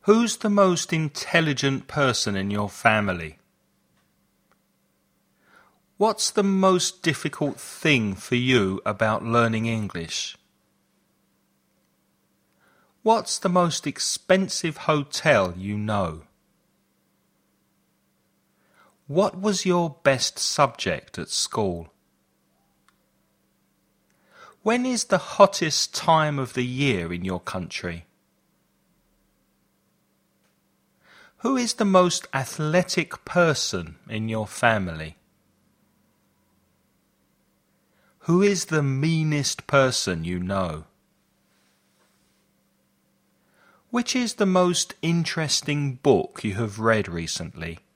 Who's the most intelligent person in your family? What's the most difficult thing for you about learning English? What's the most expensive hotel you know? What was your best subject at school? When is the hottest time of the year in your country? Who is the most athletic person in your family? Who is the meanest person you know? Which is the most interesting book you have read recently?